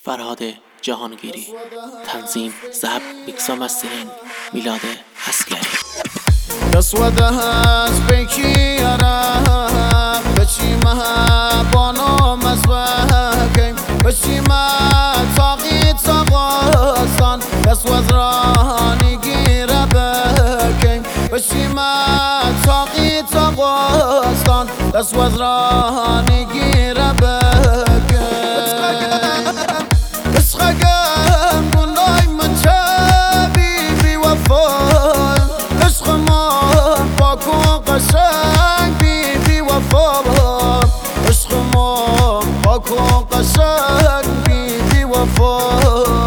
فرهاد جهانگیری. تنظیم ضبط میکس و مسترینگ میلاد حسگری. يسود هاز بيكي أنا بشي ما بانو مسواكي بشي ما تاقيت ساقاستان يسود راني جيرا بكي بشي ما تاقيت ساقاستان يسود راني جيرا بكي اسخاقم قناي من شابي بوفاي عشق ما پاک و قشنگ بی وفا عشق ما پاک و قشنگ بی وفا